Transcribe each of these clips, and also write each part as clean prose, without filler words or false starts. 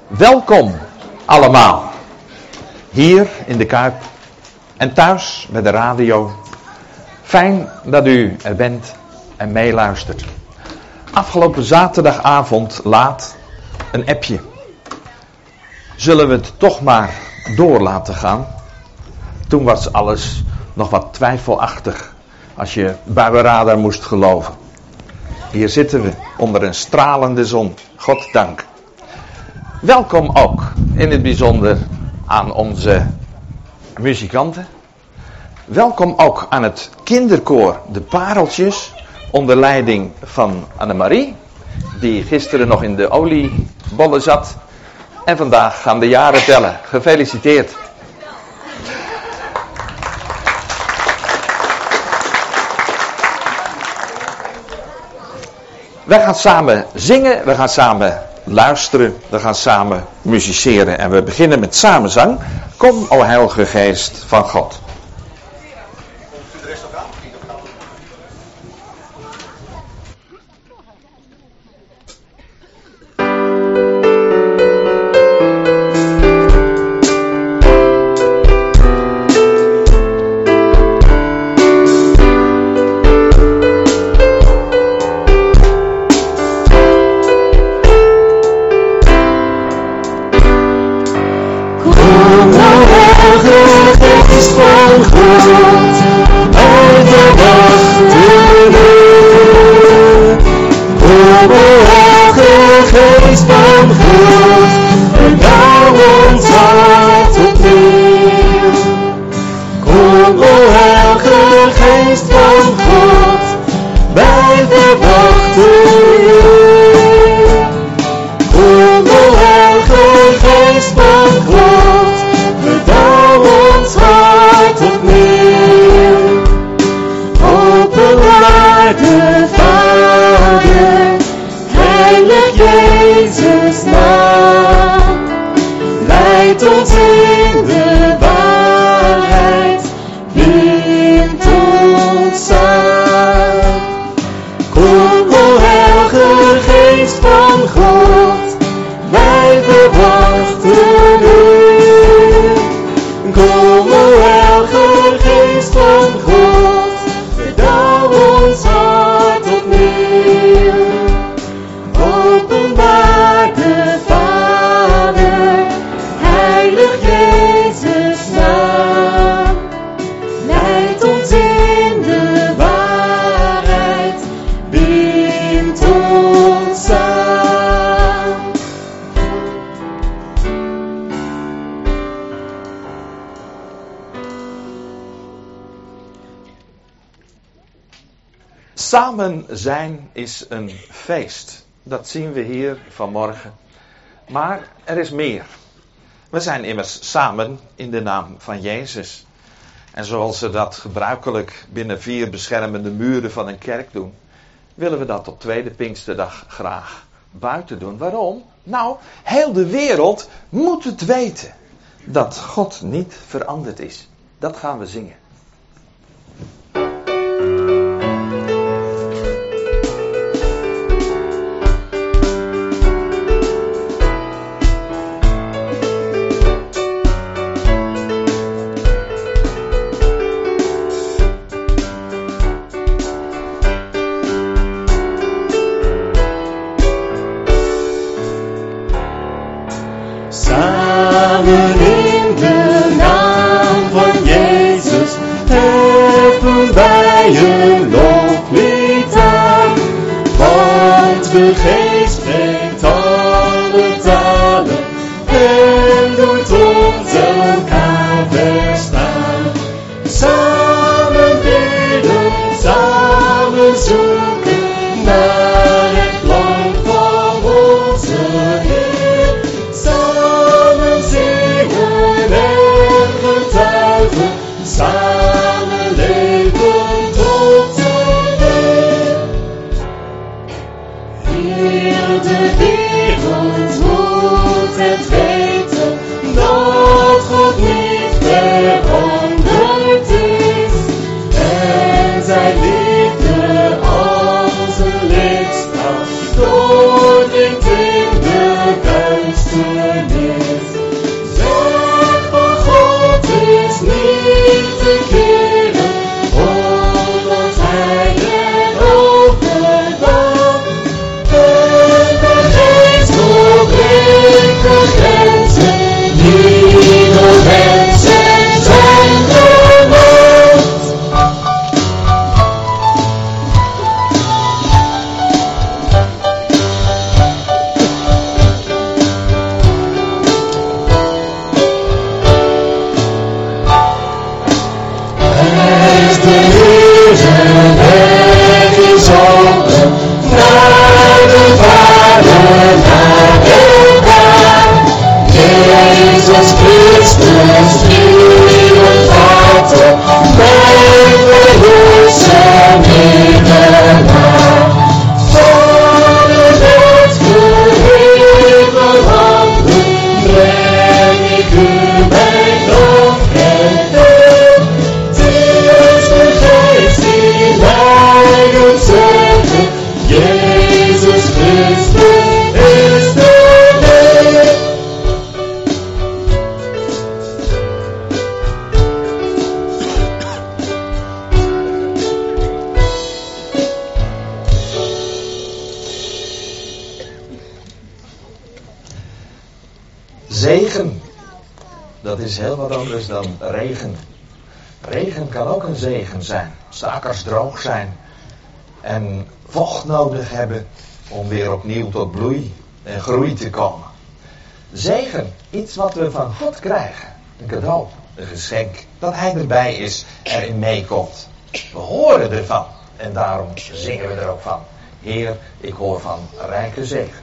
Welkom allemaal, hier in de Kuip en thuis bij de radio. Fijn dat u er bent en meeluistert. Afgelopen zaterdagavond laat een appje. Zullen we het toch maar door laten gaan? Toen was alles nog wat twijfelachtig als je buienradar moest geloven. Hier zitten we onder een stralende zon, God dank. Welkom ook in het bijzonder aan onze muzikanten. Welkom ook aan het kinderkoor De Pareltjes onder leiding van Annemarie, die gisteren nog in de oliebollen zat. En vandaag gaan de jaren tellen. Gefeliciteerd. Wij gaan samen zingen, we gaan samen luisteren, we gaan samen musiceren. En we beginnen met samenzang. Kom, o Heilige Geest van God. Samen zijn is een feest. Dat zien we hier vanmorgen. Maar er is meer. We zijn immers samen in de naam van Jezus. En zoals we dat gebruikelijk binnen 4 beschermende muren van een kerk doen, willen we dat op tweede Pinksterdag graag buiten doen. Waarom? Nou, heel de wereld moet het weten dat God niet veranderd is. Dat gaan we zingen. Door in de duisternis. Zegen, dat is heel wat anders dan regen. Regen kan ook een zegen zijn. Als de akkers droog zijn en vocht nodig hebben om weer opnieuw tot bloei en groei te komen. Zegen, iets wat we van God krijgen. Een cadeau, een geschenk. Dat Hij erbij is, erin meekomt. We horen ervan en daarom zingen we er ook van. Heer, ik hoor van rijke zegen.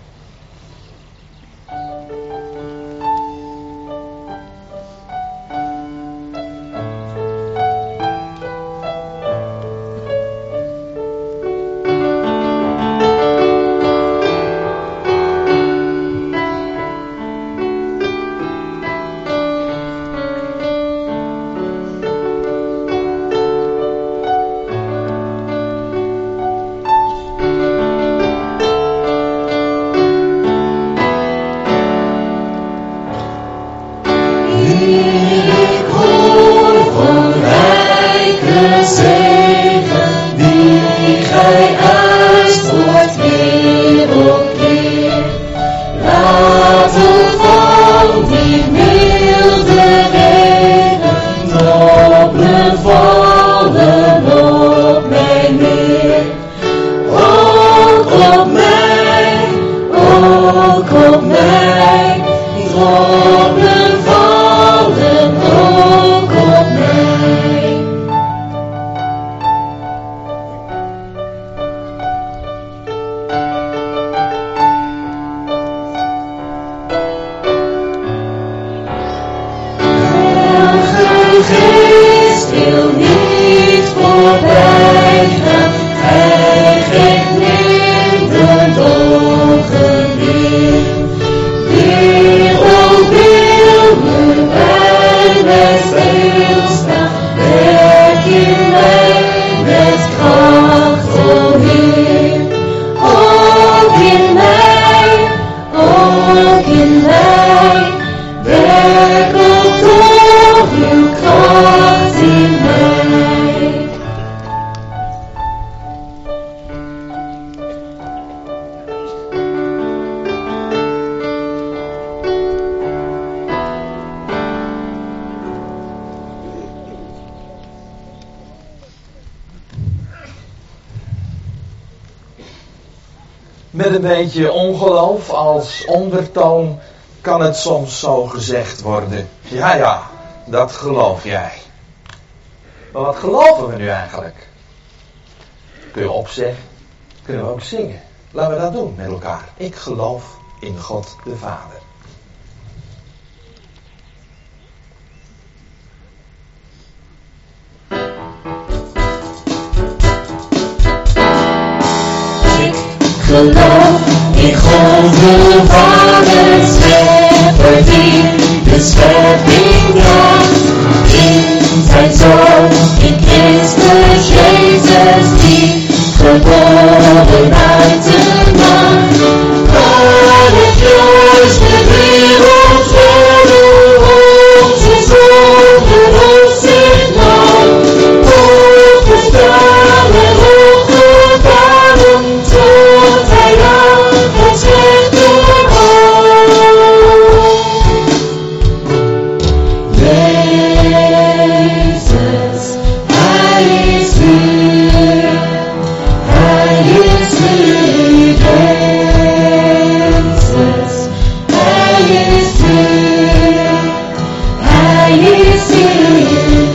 Met een beetje ongeloof als ondertoon kan het soms zo gezegd worden. Ja, dat geloof jij. Maar wat geloven we nu eigenlijk? Kun je opzeggen, kunnen we ook zingen. Laten we dat doen met elkaar. Ik geloof in God de Vader. Geloof in God de Vader, schepper die de schepping draagt. In zijn Zoon, in Christus Jezus, die geboren uit de maagd. Maar het juiste wereld verder, onze zonde op zich nam. Opgestaan en opgevaren, tot hij aan het rechter kwam. Jezus, hij is hier, hij is hier. Jezus, hij is hier, hij is hier.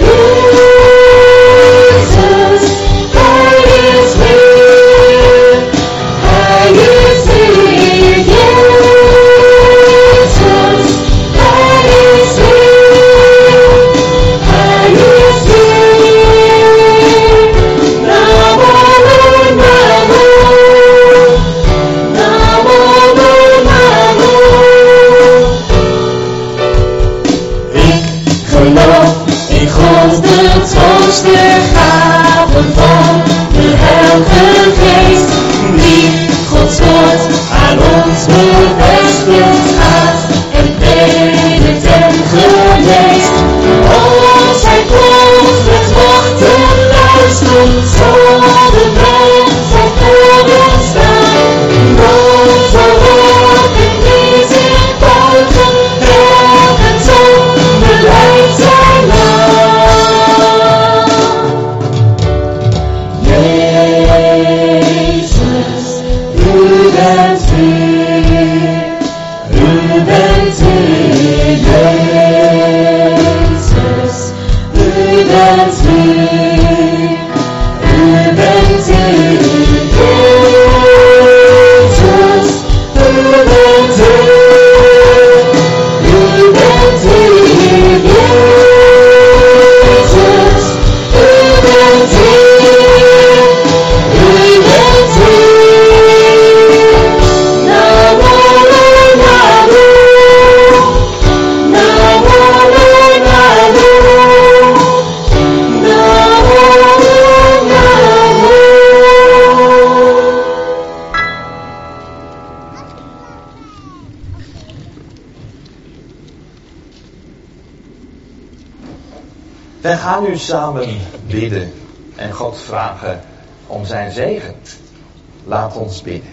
Jezus, hij is hier, hij is hier. Jezus, hij is hier, hij is hier. Namo, namo, namo, namo. Ik geloof in God de trooster, gaven van de Heilige Geest, die Gods woord aan ons bevestigd gaat en predikt en geneest. Als hij komt met wachten luistert, zal de mensheid voor ons staan. Dan zal elke knie zich buigen en Wij gaan nu samen bidden en God vragen om zijn zegen. Laat ons bidden.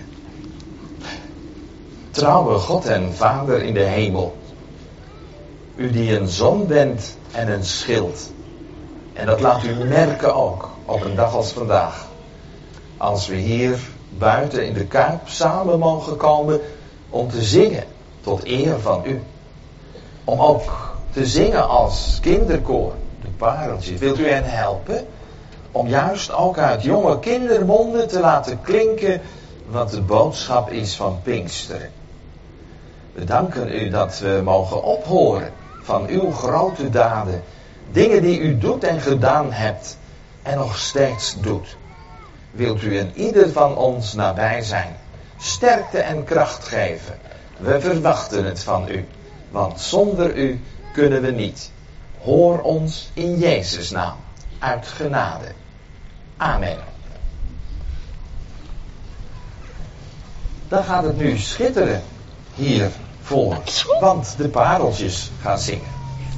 Trouwe God en Vader in de hemel. U die een zon bent en een schild. En dat laat u merken ook op een dag als vandaag. Als we hier buiten in de Kuip samen mogen komen om te zingen tot eer van u. Om ook te zingen als kinderkoor, de pareltjes. Wilt u hen helpen om juist ook uit jonge kindermonden te laten klinken wat de boodschap is van Pinksteren. We danken u dat we mogen ophoren van uw grote daden. Dingen die u doet en gedaan hebt en nog steeds doet. Wilt u in ieder van ons nabij zijn. Sterkte en kracht geven. We verwachten het van u. Want zonder u kunnen we niet. Hoor ons in Jezus' naam. Uit genade. Amen. Dan gaat het nu schitteren hier voor. Want de pareltjes gaan zingen.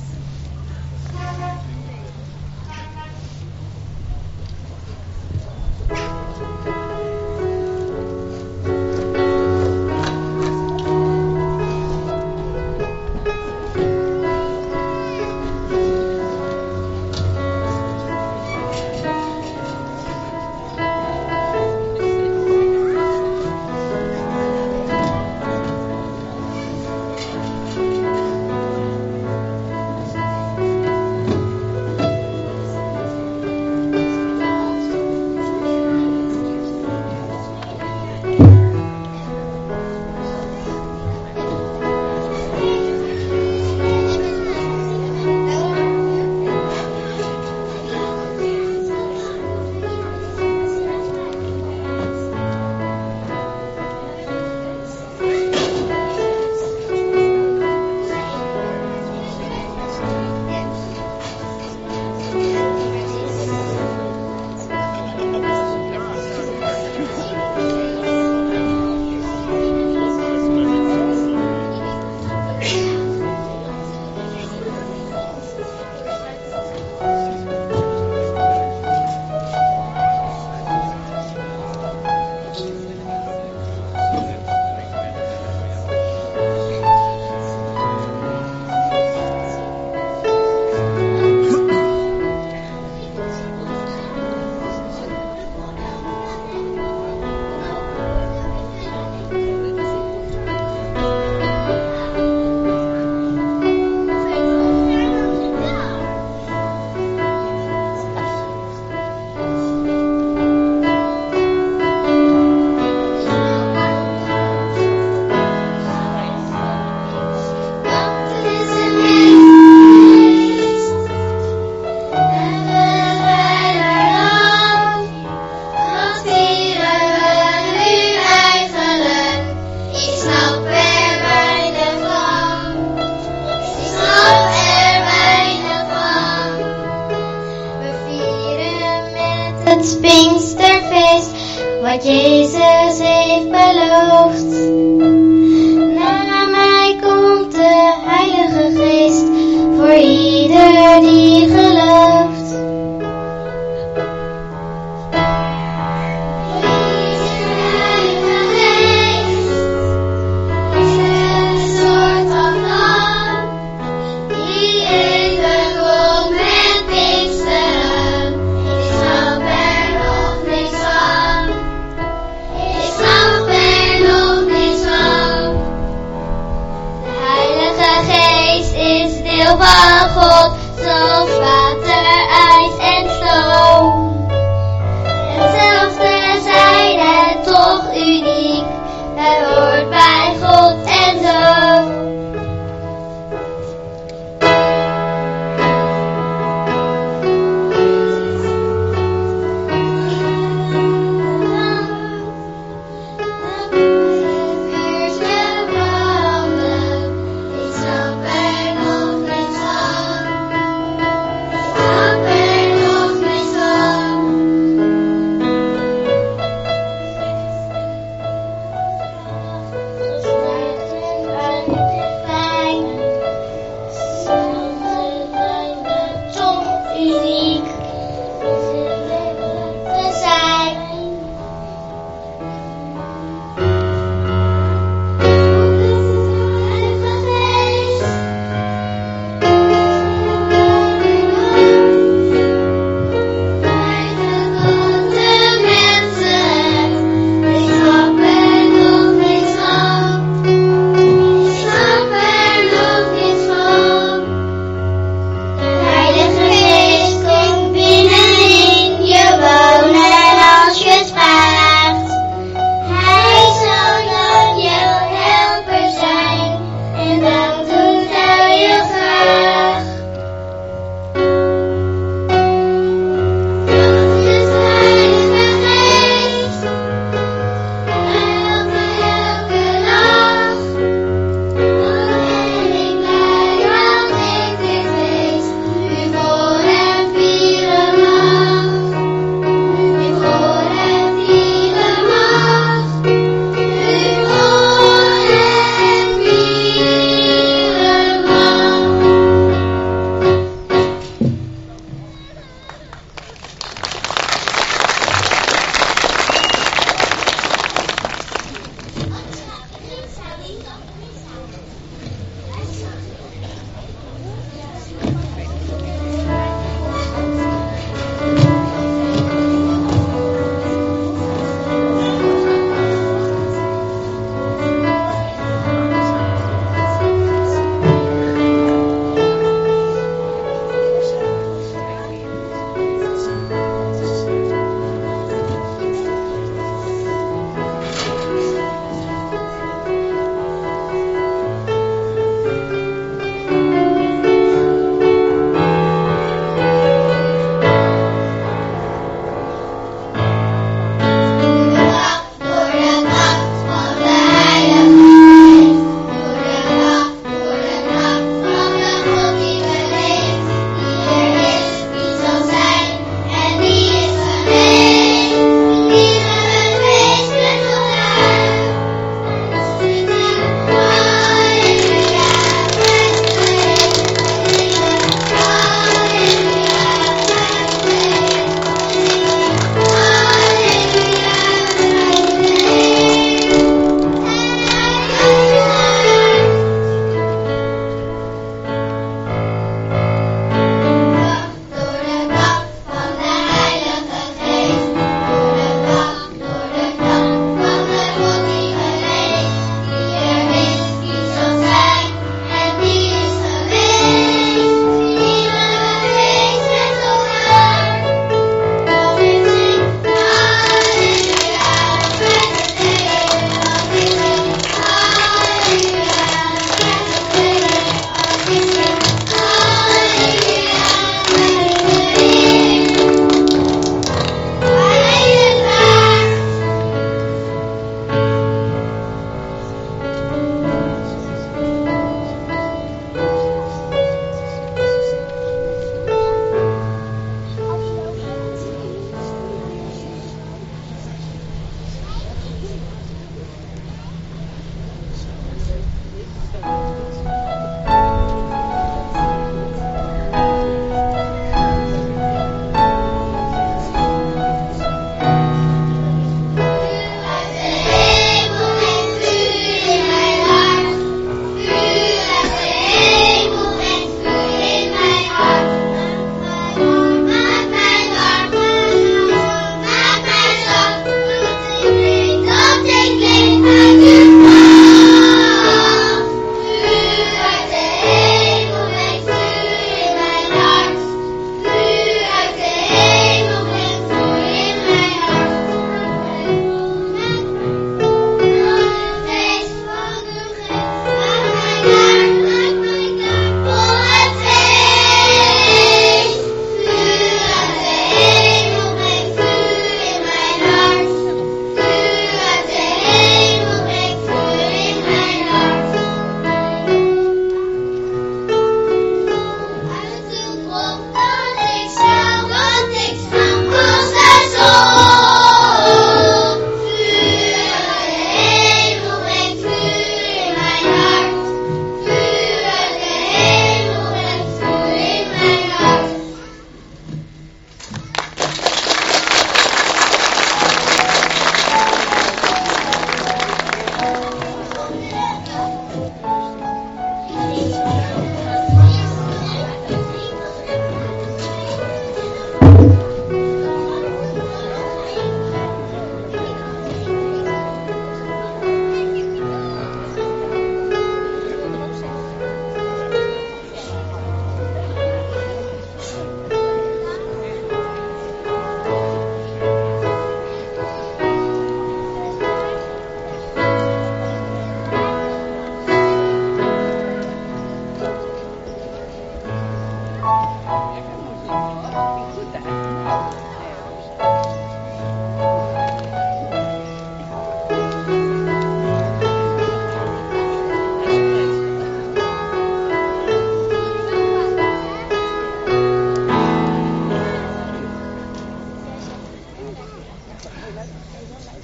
het Pinksterfeest, wat Jezus heeft beloofd. Na mij komt de Heilige Geest, voor ieder die gelooft. Van God, zoals water, ijs en stoom. Hetzelfde zijn en toch uniek. Hij hoort bij God en zo.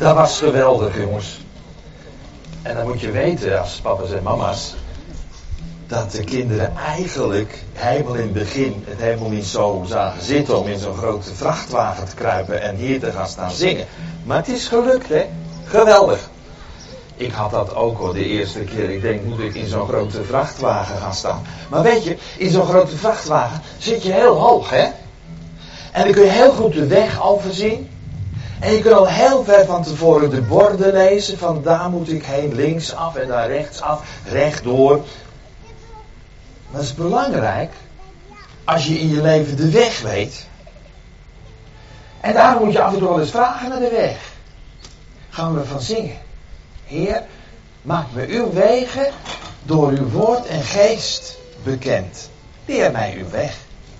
Dat was geweldig, jongens. En dan moet je weten, als papa's en mama's, dat de kinderen eigenlijk helemaal in het begin het helemaal niet zo zagen zitten om in zo'n grote vrachtwagen te kruipen en hier te gaan staan zingen. Maar het is gelukt, hè? Geweldig. Ik had dat ook al de eerste keer. Ik denk, moet ik in zo'n grote vrachtwagen gaan staan? Maar weet je, in zo'n grote vrachtwagen zit je heel hoog, hè? En dan kun je heel goed de weg overzien. En je kunt al heel ver van tevoren de borden lezen. Van daar moet ik heen, linksaf en daar rechtsaf, rechtdoor. Maar het is belangrijk als je in je leven de weg weet. En daarom moet je af en toe wel eens vragen naar de weg. Gaan we van zingen. Heer, maak me uw wegen door uw woord en geest bekend. Leer mij uw weg.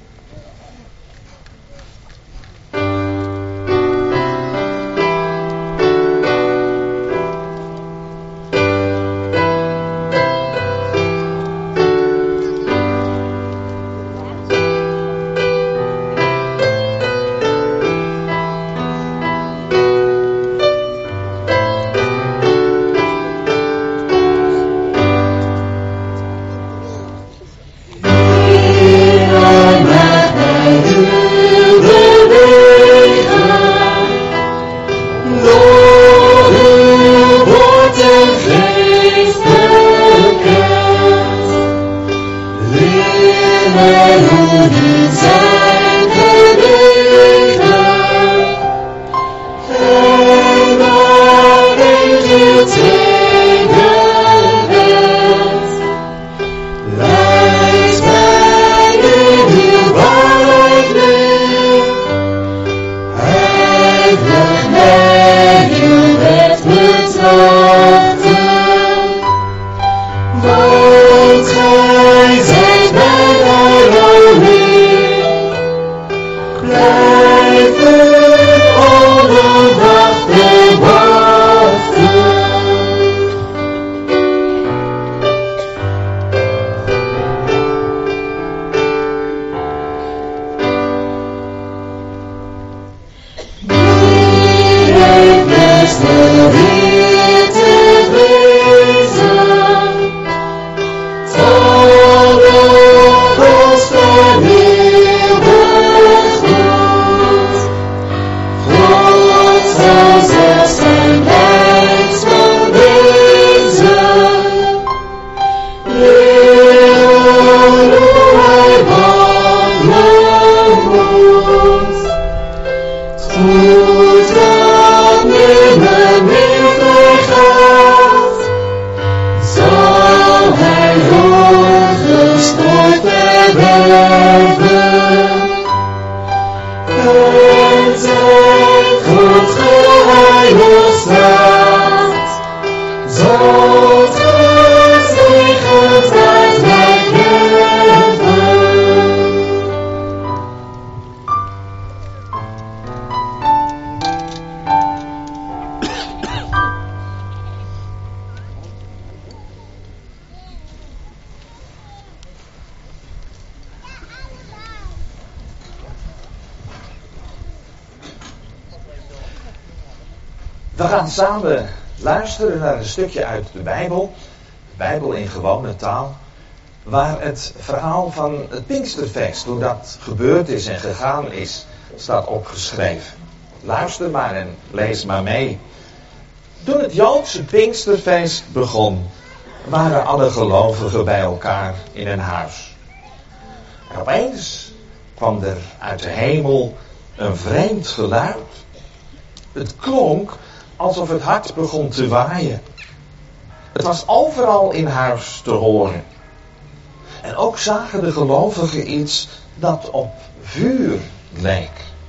We gaan samen luisteren naar een stukje uit de Bijbel in gewone taal, waar het verhaal van het Pinksterfeest, hoe dat gebeurd is en gegaan is, staat opgeschreven. Luister maar en lees maar mee. Toen het Joodse Pinksterfeest begon, waren alle gelovigen bij elkaar in een huis. En opeens kwam er uit de hemel een vreemd geluid. Het klonk alsof het hard begon te waaien. Het was overal in huis te horen. En ook zagen de gelovigen iets dat op vuur leek.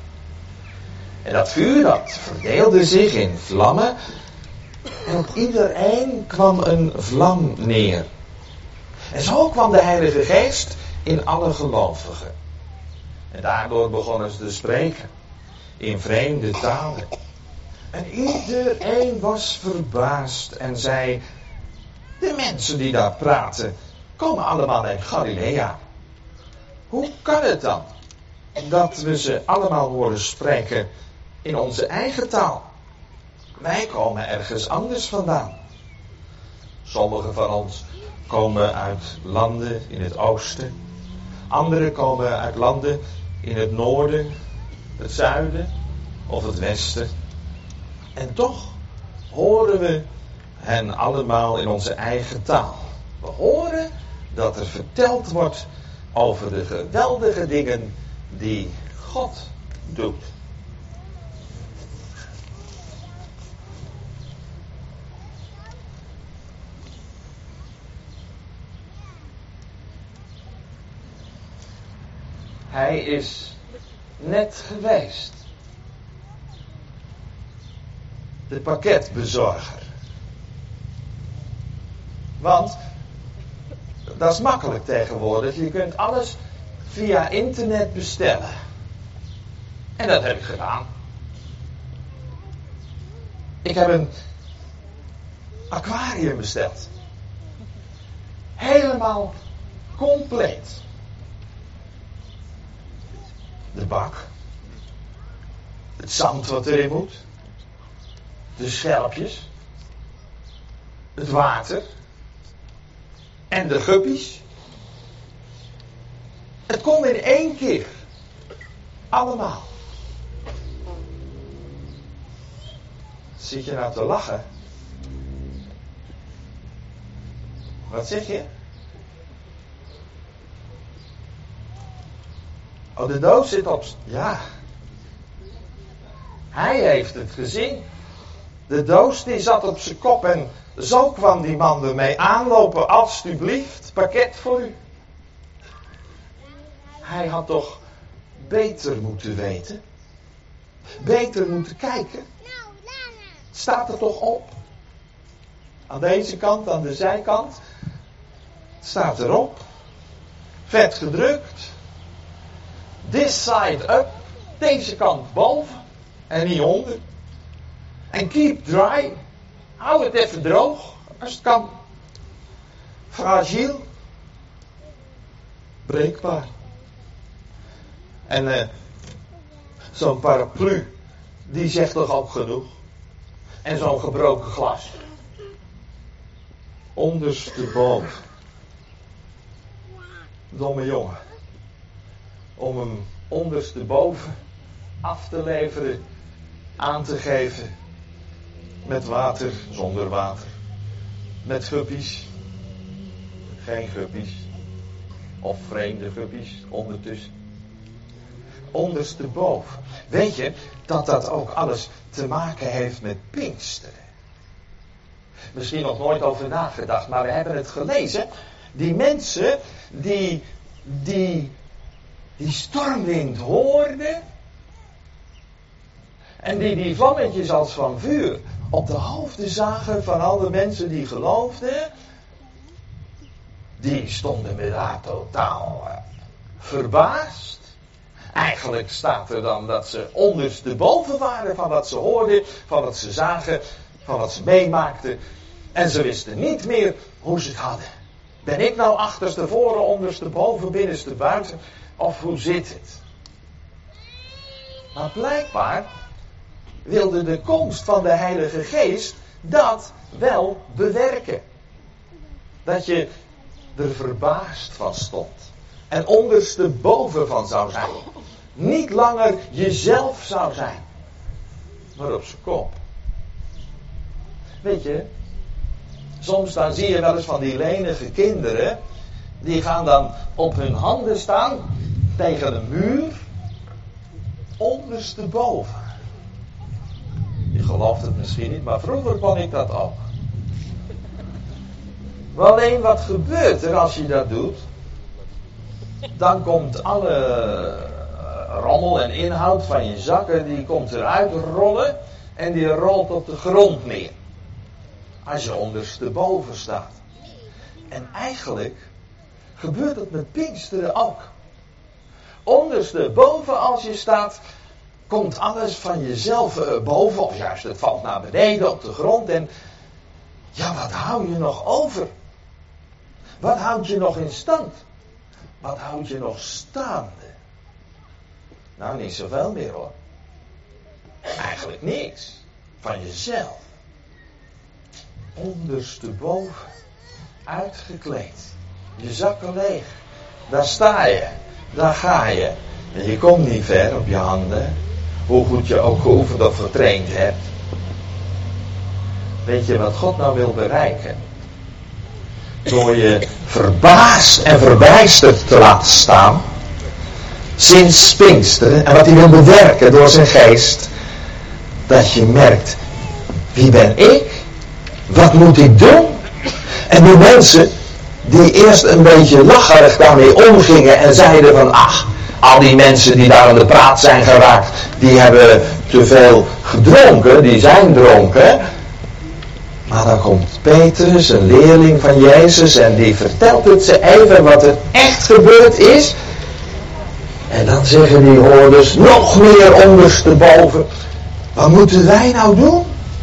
En dat vuur dat verdeelde zich in vlammen. En op iedereen kwam een vlam neer. En zo kwam de Heilige Geest in alle gelovigen. En daardoor begonnen ze te spreken in vreemde talen. En iedereen was verbaasd en zei: de mensen die daar praten, komen allemaal uit Galilea. Hoe kan het dan dat we ze allemaal horen spreken in onze eigen taal? Wij komen ergens anders vandaan. Sommigen van ons komen uit landen in het oosten. Anderen komen uit landen in het noorden, het zuiden of het westen. En toch horen we hen allemaal in onze eigen taal. We horen dat er verteld wordt over de geweldige dingen die God doet. Hij is net geweest. De pakketbezorger. Want dat is makkelijk tegenwoordig. Je kunt alles via internet bestellen. En dat heb ik gedaan. Ik heb een aquarium besteld. Helemaal compleet. De bak. Het zand wat erin moet. De schelpjes. Het water. En de guppies. Het kon in 1 keer. Allemaal. Zit je nou te lachen? Wat zeg je? Oh, de doos zit op... Ja. Hij heeft het gezien. De doos die zat op zijn kop en zo kwam die man ermee aanlopen. Alsjeblieft, pakket voor u. Hij had toch beter moeten weten. Beter moeten kijken. Het staat er toch op. Aan deze kant, aan de zijkant. Het staat erop. Vet gedrukt. This side up. Deze kant boven. En niet onder. En keep dry. Hou het even droog. Als het kan. Fragiel. Breekbaar. En zo'n paraplu. Die zegt toch ook genoeg. En zo'n gebroken glas. Ondersteboven. Domme jongen. Om hem ondersteboven af te leveren. Aan te geven. Met water, zonder water. Met guppies. Geen guppies. Of vreemde guppies ondertussen. Ondersteboven. Weet je dat dat ook alles te maken heeft met Pinksteren? Misschien nog nooit over nagedacht, maar we hebben het gelezen. Die mensen die stormwind hoorden. En die vlammetjes als van vuur op de hoofden zagen van alle mensen die geloofden. Die stonden met haar totaal verbaasd. Eigenlijk staat er dan dat ze ondersteboven waren van wat ze hoorden, van wat ze zagen, van wat ze meemaakten. En ze wisten niet meer hoe ze het hadden. Ben ik nou achterstevoren, ondersteboven, binnenstebuiten? Of hoe zit het? Maar blijkbaar wilde de komst van de Heilige Geest dat wel bewerken. Dat je er verbaasd van stond. En ondersteboven van zou zijn. Niet langer jezelf zou zijn. Maar op zijn kop. Weet je, soms dan zie je wel eens van die lenige kinderen. Die gaan dan op hun handen staan tegen een muur. Ondersteboven. Je gelooft het misschien niet, maar vroeger kon ik dat ook. Maar alleen wat gebeurt er als je dat doet? Dan komt alle rommel en inhoud van je zakken, die komt eruit rollen en die rolt op de grond neer. Als je ondersteboven staat. En eigenlijk gebeurt het met Pinksteren ook. Ondersteboven als je staat, komt alles van jezelf boven, of juist het valt naar beneden op de grond en ja, wat hou je nog over? Wat houdt je nog in stand? Wat houdt je nog staande? Nou, niet zoveel meer hoor. Eigenlijk niks. van jezelf. Ondersteboven, uitgekleed. Je zakken leeg. Daar sta je. Daar ga je. En je komt niet ver op je handen. Hoe goed je ook geoefend of getraind hebt. Weet je wat God nou wil bereiken? Door je verbaasd en verbijsterd te laten staan. Sinds Pinksteren. En wat hij wil bewerken door zijn geest. Dat je merkt. Wie ben ik? Wat moet ik doen? En die mensen die eerst een beetje lacherig daarmee omgingen en zeiden van ach, al die mensen die daar aan de praat zijn geraakt, die hebben te veel gedronken, die zijn dronken. Maar dan komt Petrus, een leerling van Jezus, en die vertelt het ze even wat er echt gebeurd is. En dan zeggen die hoorders nog meer ondersteboven, wat moeten wij nou doen?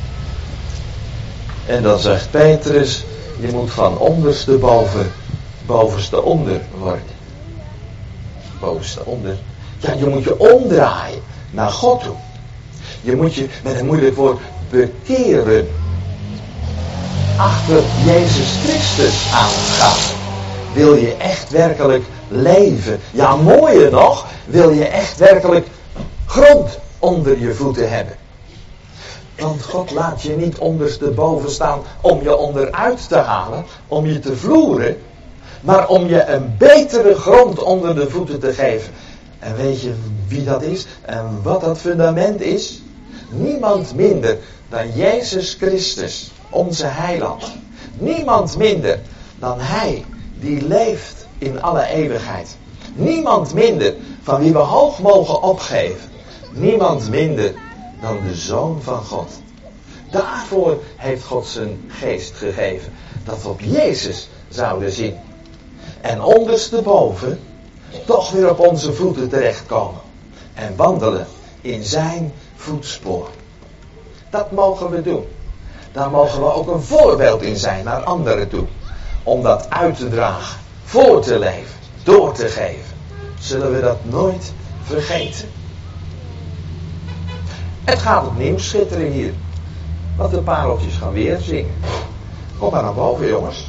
En dan zegt Petrus, je moet van ondersteboven bovenste onder worden. Bovenste onder. Ja, je moet je omdraaien naar God toe. Je moet je, met een moeilijk woord, bekeren. Achter Jezus Christus aangaan. Wil je echt werkelijk leven? Ja, mooier nog, wil je echt werkelijk grond onder je voeten hebben? Want God laat je niet ondersteboven staan om je onderuit te halen, om je te vloeren, maar om je een betere grond onder de voeten te geven. En weet je wie dat is en wat dat fundament is? Niemand minder dan Jezus Christus, onze heiland. Niemand minder dan Hij die leeft in alle eeuwigheid. Niemand minder van wie we hoog mogen opgeven. Niemand minder dan de Zoon van God. Daarvoor heeft God zijn geest gegeven. Dat we op Jezus zouden zien. En ondersteboven toch weer op onze voeten terechtkomen. En wandelen in zijn voetspoor. Dat mogen we doen. Daar mogen we ook een voorbeeld in zijn naar anderen toe. Om dat uit te dragen. Voor te leven. Door te geven. Zullen we dat nooit vergeten. Het gaat opnieuw schitteren hier. Want de pareltjes gaan weer zingen. Kom maar naar boven, jongens.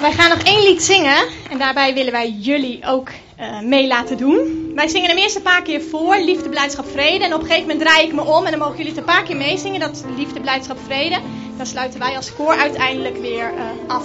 wij gaan nog 1 lied zingen en daarbij willen wij jullie ook mee laten doen. Wij zingen hem eerst een paar keer voor, liefde, blijdschap, vrede. En op een gegeven moment draai ik me om en dan mogen jullie het een paar keer meezingen, dat liefde, blijdschap, vrede. Dan sluiten wij als koor uiteindelijk weer af.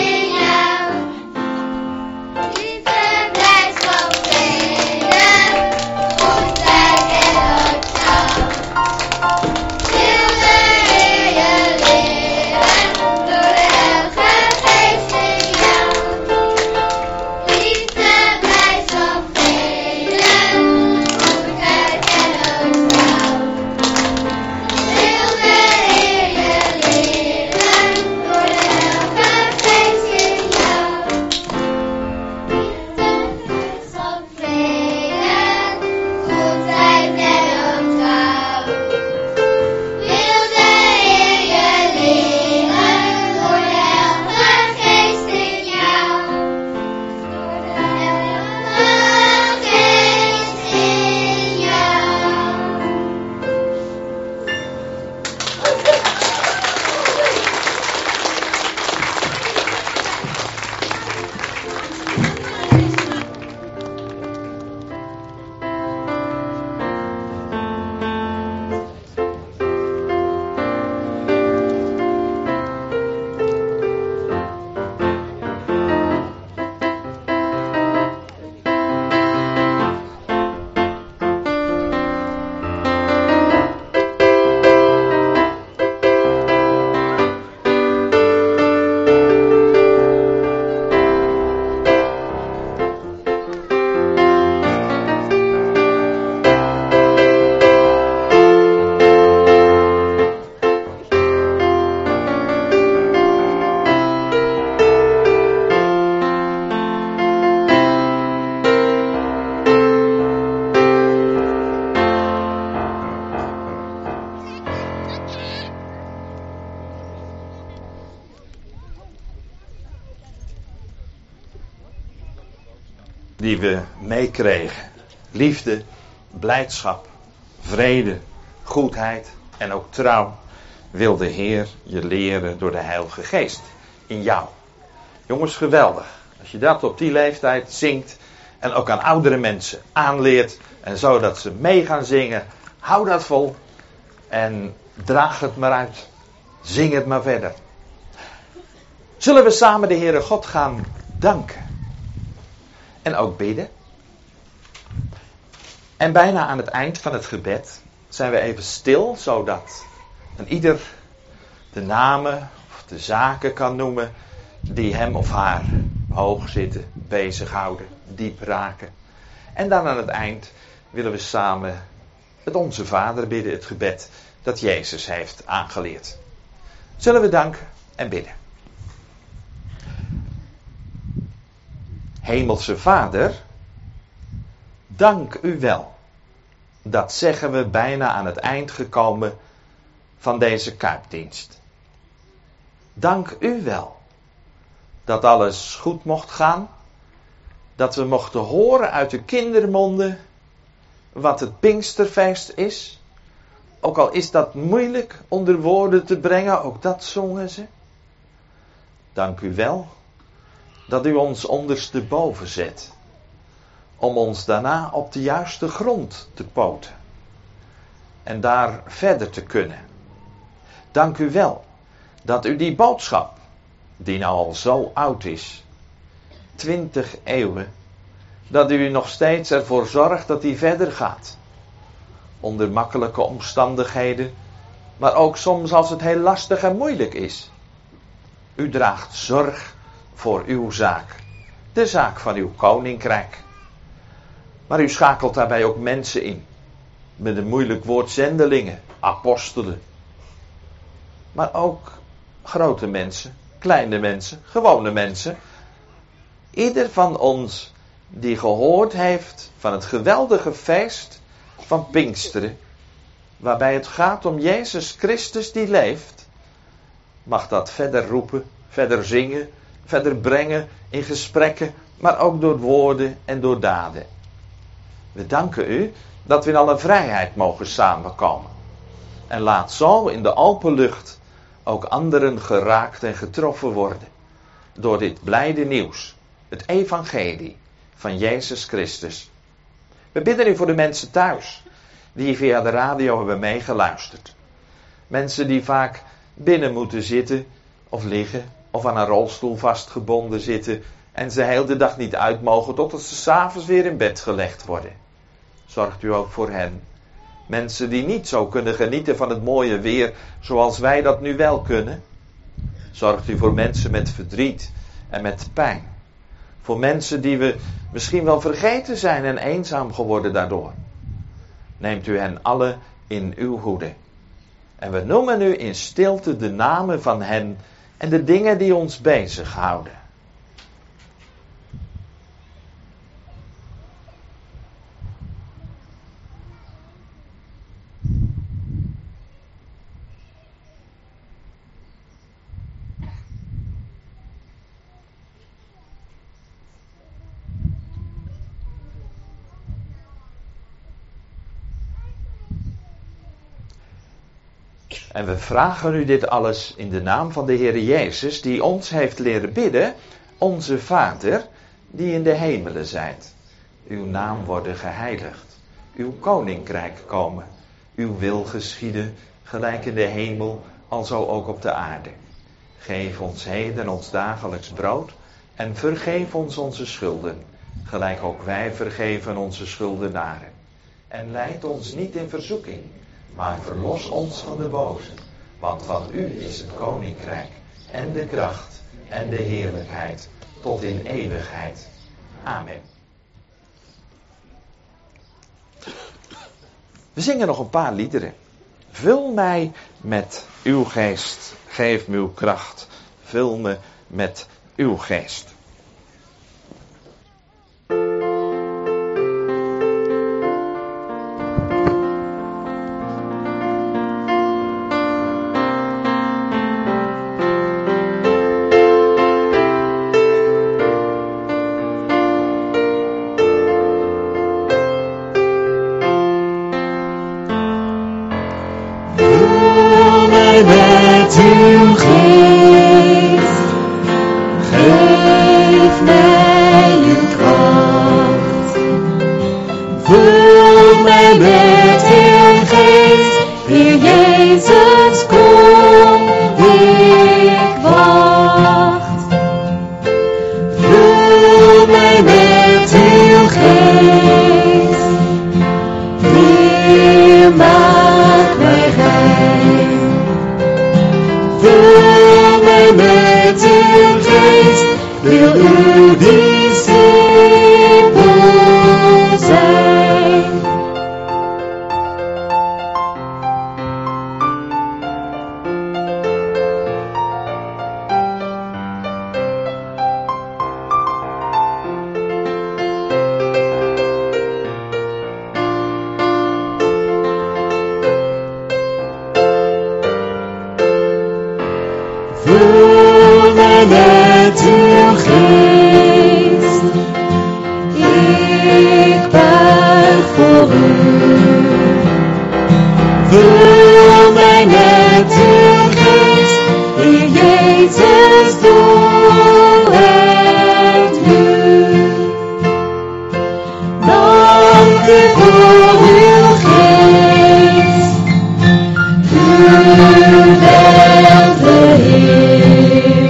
Liefde, blijdschap, vrede. die we meekregen. Liefde, blijdschap, vrede, goedheid en ook trouw wil de Heer je leren door de Heilige Geest in jou. Jongens, geweldig. Als je dat op die leeftijd zingt en ook aan oudere mensen aanleert en zodat ze mee gaan zingen, hou dat vol en draag het maar uit. Zing het maar verder. Zullen we samen de Heere God gaan danken en ook bidden? En bijna aan het eind van het gebed zijn we even stil, zodat een ieder de namen of de zaken kan noemen die hem of haar hoog zitten, bezighouden, diep raken. En dan aan het eind willen we samen het Onze Vader bidden, het gebed dat Jezus heeft aangeleerd. Zullen we danken en bidden. Hemelse Vader, dank u wel. Dat zeggen we bijna aan het eind gekomen van deze kuipdienst. Dank u wel dat alles goed mocht gaan. Dat we mochten horen uit de kindermonden wat het Pinksterfeest is. Ook al is dat moeilijk onder woorden te brengen, ook dat zongen ze. Dank u wel dat u ons ondersteboven zet. Om ons daarna op de juiste grond te poten. En daar verder te kunnen. Dank u wel dat u die boodschap, die nou al zo oud is, 20 eeuwen, dat u nog steeds ervoor zorgt dat die verder gaat. Onder makkelijke omstandigheden, maar ook soms als het heel lastig en moeilijk is. U draagt zorg voor uw zaak, de zaak van uw koninkrijk. Maar u schakelt daarbij ook mensen in, met een moeilijk woord zendelingen, apostelen. Maar ook grote mensen, kleine mensen, gewone mensen. Ieder van ons die gehoord heeft van het geweldige feest van Pinksteren, waarbij het gaat om Jezus Christus die leeft, mag dat verder roepen, verder zingen, verder brengen in gesprekken, maar ook door woorden en door daden. We danken u dat we in alle vrijheid mogen samenkomen. En laat zo in de open lucht ook anderen geraakt en getroffen worden door dit blijde nieuws, het evangelie van Jezus Christus. We bidden u voor de mensen thuis die via de radio hebben meegeluisterd. Mensen die vaak binnen moeten zitten of liggen of aan een rolstoel vastgebonden zitten en ze heel de dag niet uit mogen totdat ze 's avonds weer in bed gelegd worden. Zorgt u ook voor hen. Mensen die niet zo kunnen genieten van het mooie weer zoals wij dat nu wel kunnen. Zorgt u voor mensen met verdriet en met pijn. Voor mensen die we misschien wel vergeten zijn en eenzaam geworden daardoor. Neemt u hen alle in uw hoede. En we noemen u in stilte de namen van hen en de dingen die ons bezighouden. En we vragen u dit alles in de naam van de Heer Jezus, die ons heeft leren bidden, onze Vader, die in de hemelen zijt. Uw naam worden geheiligd, uw koninkrijk komen, uw wil geschieden, gelijk in de hemel, alzo ook op de aarde. Geef ons heden ons dagelijks brood en vergeef ons onze schulden, gelijk ook wij vergeven onze schuldenaren. En leid ons niet in verzoeking, maar verlos ons van de boze. Want van u is het koninkrijk en de kracht en de heerlijkheid tot in eeuwigheid. Amen. We zingen nog een paar liederen. Vul mij met uw geest, geef me uw kracht. Vul me met uw geest. mij met uw geest. Ik buig voor u. Vul mij met uw geest, Heer Jezus, doe het nu. Dank u voor uw geest. U bent de Heer.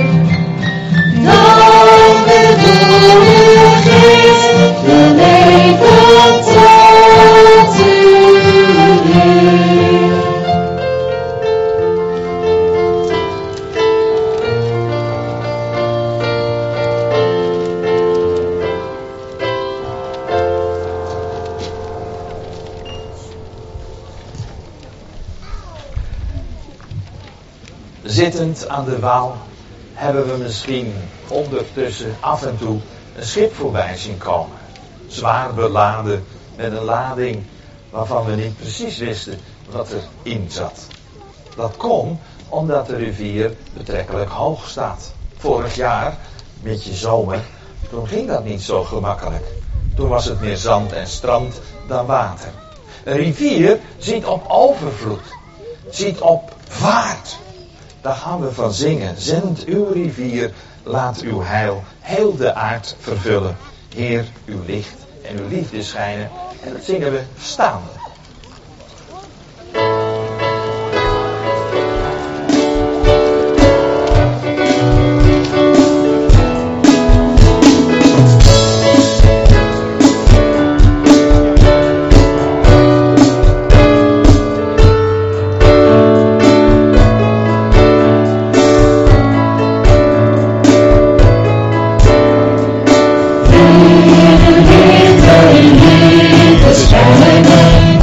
Dank u voor uw geest. We leven tot u leert. Zittend aan de Waal hebben we misschien ondertussen af en toe een schip voorbij zien komen. Zwaar beladen met een lading waarvan we niet precies wisten wat erin zat. Dat kon omdat de rivier betrekkelijk hoog staat. Vorig jaar, beetje zomer, toen ging dat niet zo gemakkelijk. Toen was het meer zand en strand dan water. Een rivier ziet op overvloed, ziet op vaart. Daar gaan we van zingen. Zend uw rivier, laat uw heil heel de aard vervullen. Heer, uw licht en uw liefde schijnen. En dat zingen we staande. Schijnen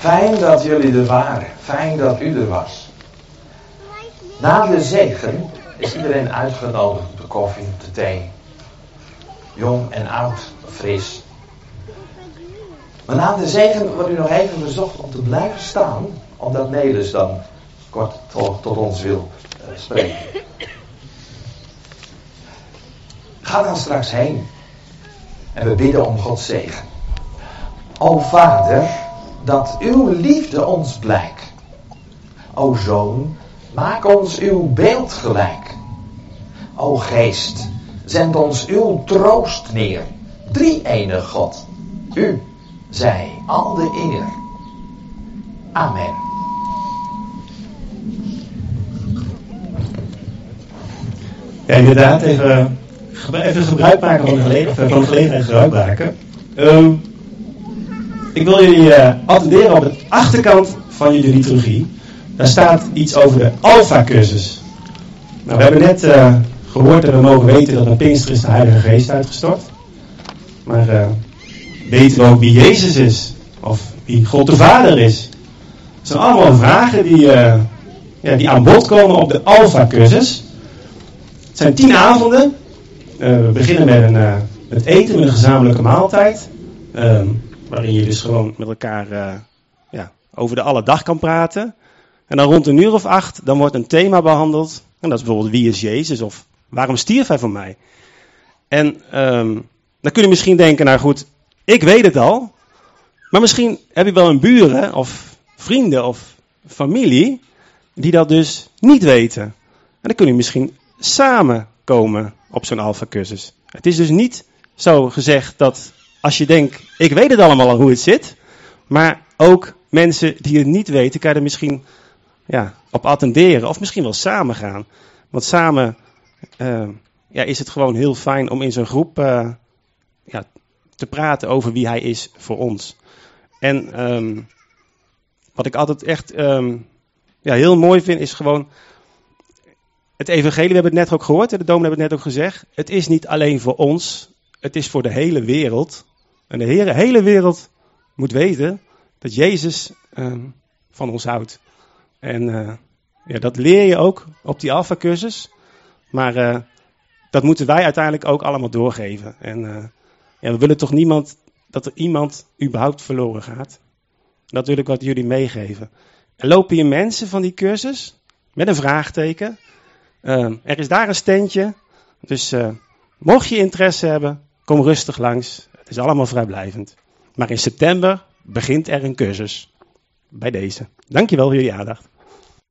Fijn dat jullie er waren. Fijn dat u er was. Na de zegen is iedereen uitgenodigd op de koffie, op de thee. Jong en oud, fris. Maar na de zegen wordt u nog even verzocht om te blijven staan, omdat Nelis dan kort tot ons wil spreken. Ga dan straks heen en we bidden om Gods zegen. O Vader, dat uw liefde ons blijkt. O Zoon, maak ons uw beeld gelijk. O Geest, zend ons uw troost neer. Drie-enige God, u zij al de eer. Amen. Ja, inderdaad, even gebruik maken van de gelegenheid gebruik maken. Ik wil jullie attenderen op de achterkant van jullie liturgie. Daar staat iets over de Alpha-cursus. Nou, we hebben net gehoord en we mogen weten dat aan Pinkster is de Heilige Geest uitgestort. Maar weten we ook wie Jezus is? Of wie God de Vader is? Dat zijn allemaal vragen die aan bod komen op de Alpha-cursus. Het zijn 10 avonden. We beginnen met eten, met een gezamenlijke maaltijd. Waarin je dus gewoon met elkaar over de alledag kan praten. En dan rond 8:00, dan wordt een thema behandeld. En dat is bijvoorbeeld wie is Jezus of waarom stierf hij voor mij? En dan kun je misschien denken, nou goed, ik weet het al. Maar misschien heb je wel een buren of vrienden of familie die dat dus niet weten. En dan kun je misschien samen komen op zo'n Alpha-cursus. Het is dus niet zo gezegd dat als je denkt, ik weet het allemaal al hoe het zit. Maar ook mensen die het niet weten, kan je er misschien op attenderen. Of misschien wel samen gaan. Want samen is het gewoon heel fijn om in zo'n groep te praten over wie hij is voor ons. En wat ik altijd echt heel mooi vind, is gewoon het evangelie. We hebben het net ook gehoord, de dominee hebben het net ook gezegd. Het is niet alleen voor ons, het is voor de hele wereld. En de hele wereld moet weten dat Jezus van ons houdt. En dat leer je ook op die Alpha-cursus. Maar dat moeten wij uiteindelijk ook allemaal doorgeven. En we willen toch dat er iemand überhaupt verloren gaat. Dat wil ik wat jullie meegeven. Er lopen hier mensen van die cursus met een vraagteken. Er is daar een standje. Dus mocht je interesse hebben, kom rustig langs. Het is allemaal vrijblijvend. Maar in september begint er een cursus. Bij deze. Dankjewel voor jullie aandacht.